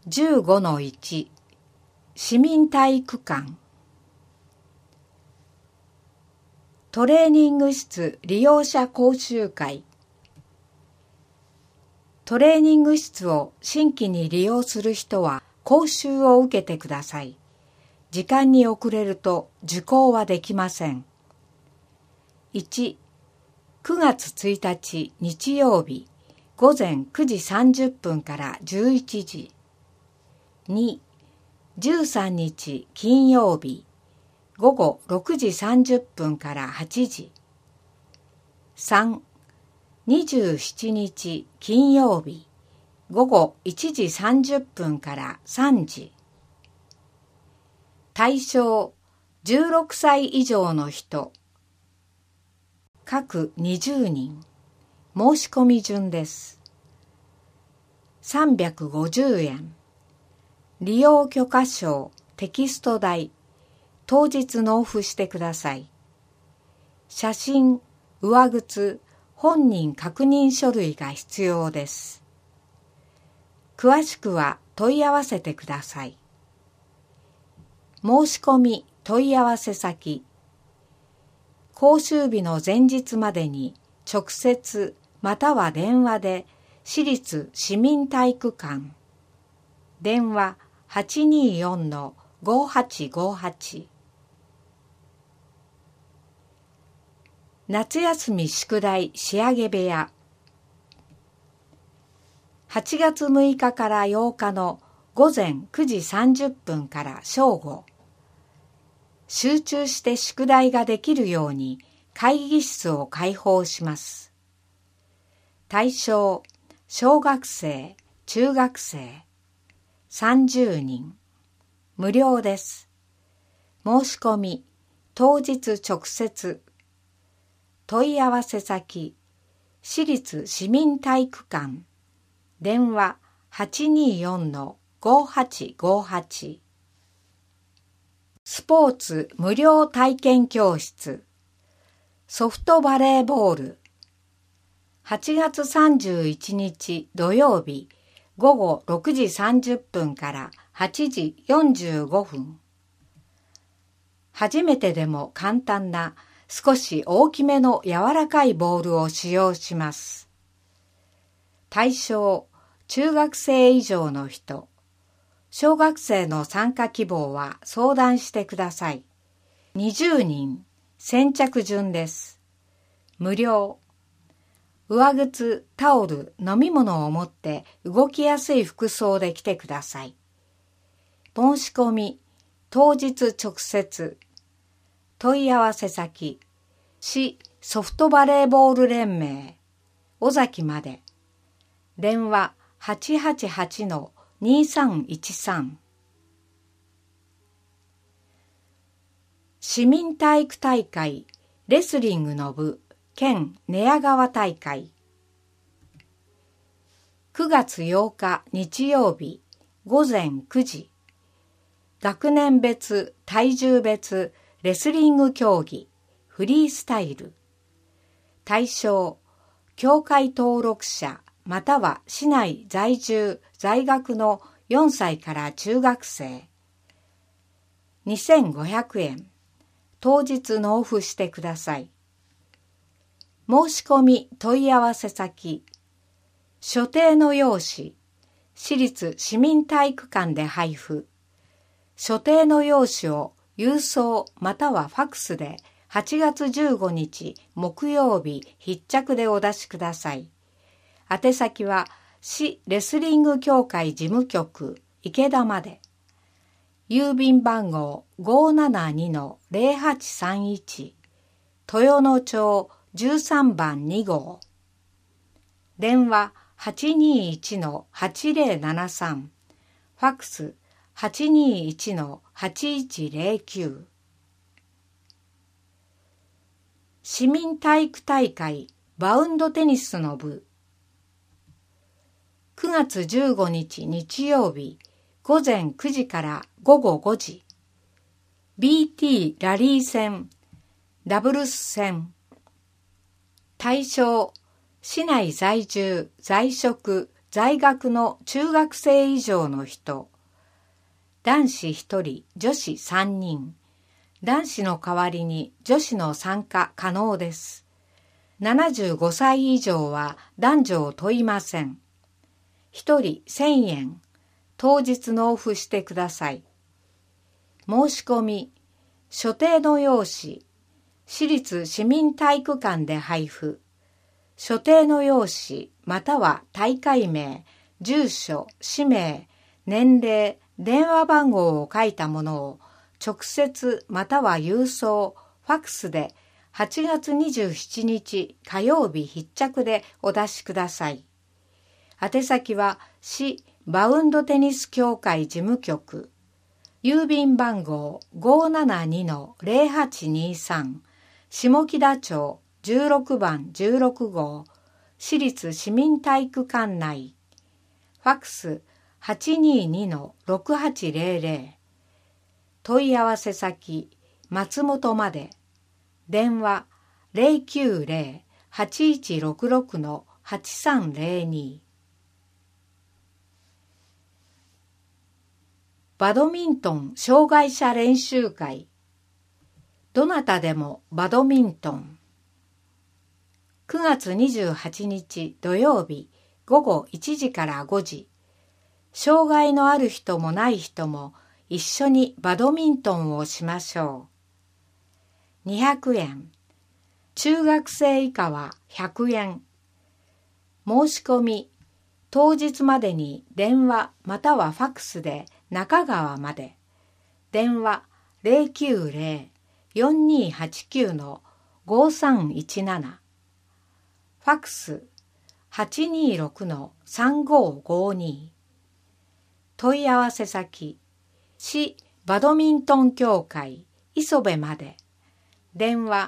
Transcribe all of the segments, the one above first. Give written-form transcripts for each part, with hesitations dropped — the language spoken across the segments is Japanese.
15-1 市民体育館トレーニング室利用者講習会。トレーニング室を新規に利用する人は講習を受けてください。時間に遅れると受講はできません。1、9月1日日曜日午前9時30分から11時。2、13日金曜日午後6時30分から8時。3、27日金曜日午後1時30分から3時。対象16歳以上の人各20人。申し込み順です。350円。利用許可証、テキスト代、当日納付してください。写真、上靴、本人確認書類が必要です。詳しくは問い合わせてください。申し込み問い合わせ先。講習日の前日までに直接または電話で市立市民体育館。電話824-5858。夏休み宿題仕上げ部屋。8月6日から8日の午前9時30分から正午。集中して宿題ができるように会議室を開放します。対象、小学生、中学生。30人。無料です。申し込み、当日直接。問い合わせ先、市立市民体育館。電話824-5858。スポーツ無料体験教室。ソフトバレーボール。8月31日土曜日。午後6時30分から8時45分。初めてでも簡単な少し大きめの柔らかいボールを使用します。対象、中学生以上の人。小学生の参加希望は相談してください。20人、先着順です。無料。上靴、タオル、飲み物を持って動きやすい服装で来てください。申し込み、当日直接。問い合わせ先、市ソフトバレーボール連盟、尾崎まで。電話888-2313。市民体育大会、レスリングの部。県寝屋川大会。9月8日日曜日午前9時。学年別、体重別、レスリング競技、フリースタイル。対象、協会登録者または市内在住、在学の4歳から中学生。2500円。当日納付してください。申し込み問い合わせ先、所定の用紙、市立市民体育館で配布。所定の用紙を郵送またはファクスで8月15日木曜日必着でお出しください。宛先は市レスリング協会事務局池田まで。郵便番号 572-0831 豊野町13番2号。電話821-8073。ファクス821-8109。市民体育大会バウンドテニスの部。9月15日日曜日午前9時から午後5時。BT ラリー戦、ダブルス戦。対象、市内在住、在職、 在学の中学生以上の人、男子1人、女子3人、男子の代わりに女子の参加可能です。75歳以上は男女を問いません。1人1000円、当日納付してください。申し込み、所定の用紙、私立市民体育館で配布。所定の用紙または大会名、住所、氏名、年齢、電話番号を書いたものを直接または郵送、ファックスで8月27日火曜日必着でお出しください。宛先は市バウンドテニス協会事務局、郵便番号 572-0823 下北町16番16号市立市民体育館内、ファックス 822-6800 問い合わせ先松本まで、電話 090-8166-8302。バドミントン障害者練習会。どなたでもバドミントン。9月28日土曜日午後1時から5時。障害のある人もない人も一緒にバドミントンをしましょう。200円。中学生以下は100円。申し込み、当日までに電話またはファックスで中川まで。電話 090-4289-5317。ファックス 826-3552。問い合わせ先、市バドミントン協会磯部まで。電話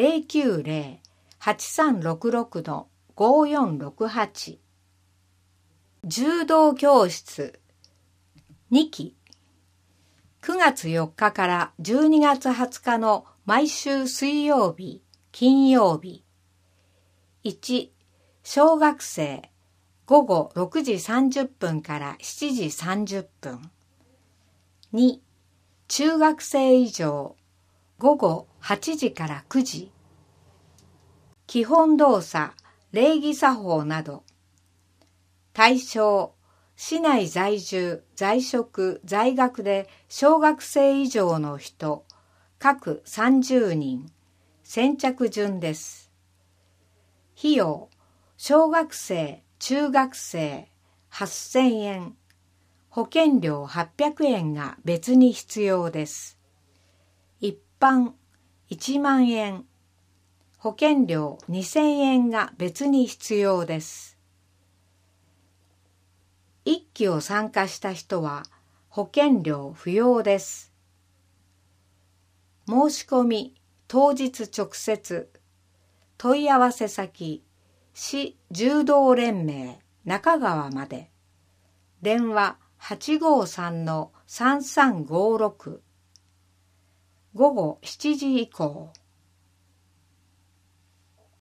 090-8366-5468。柔道教室2期。9月4日から12月20日の毎週水曜日、金曜日。1、小学生、午後6時30分から7時30分。2、中学生以上、午後8時から9時。基本動作、礼儀作法など。対象、市内在住、在職、在学で小学生以上の人、各30人。先着順です。費用、小学生、中学生、8000円。保険料800円が別に必要です。一般、1万円。保険料2000円が別に必要です。1期を参加した人は保険料不要です。申し込み当日直接。問い合わせ先、市柔道連盟中川まで。電話 853-3356。午後7時以降。